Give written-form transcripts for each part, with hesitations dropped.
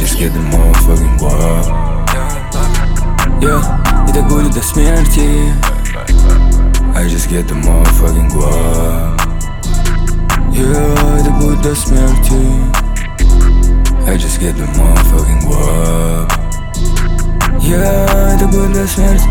just get the motherfucking guap. Yeah, и так будет до смерти. I just get the motherfucking guap. Yeah, это будет до смерти. I just get the motherfucking guap. Yeah, это будет до смерти.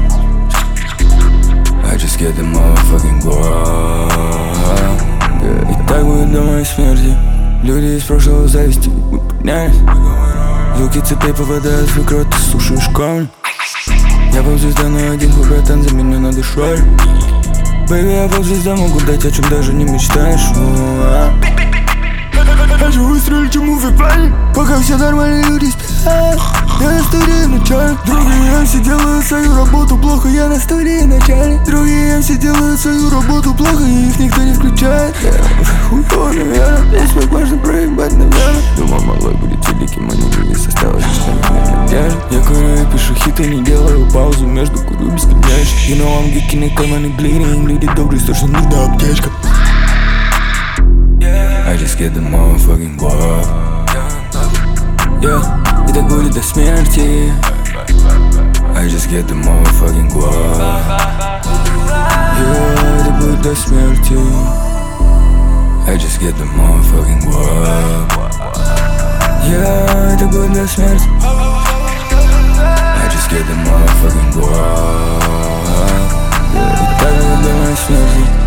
I just get the motherfucking guap. Yeah, и так будет до моей смерти. Люди из прошлого зависти, мы поднялись. Звуки цепей попадают в микро, ты слушаешь камень. Я поп-звезда, но один хуй, братан, за меня надо шарь. Бэйби, я поп-звезда, могу дать, о чем даже не мечтаешь. Хочу выстрелить ему в экране, пока все нормальные люди спят. Я на студии начальник. Другие MC делают свою работу плохо, я на студии начальник. Другие MC делают свою работу плохо, и их никто не включает. Хуёво, наверное, весь как можно проебать, наверное. Думал, малой будет великим, а не вывез, осталось лишь на надежда. Я курю и пишу хиты, не делаю паузу между курю бесконечно. You know I'm geeking, и карманы bleeding. Люди добрые, точно нужна аптечка. I just get the motherfucking guap. Yeah, и так будет до смерти. I just get the motherfucking guap. Yeah, это будет до смерти. I just get the motherfucking guap. Yeah, это будет до смерти. I just get the motherfucking guap. Yeah, и так будет до моей смерти.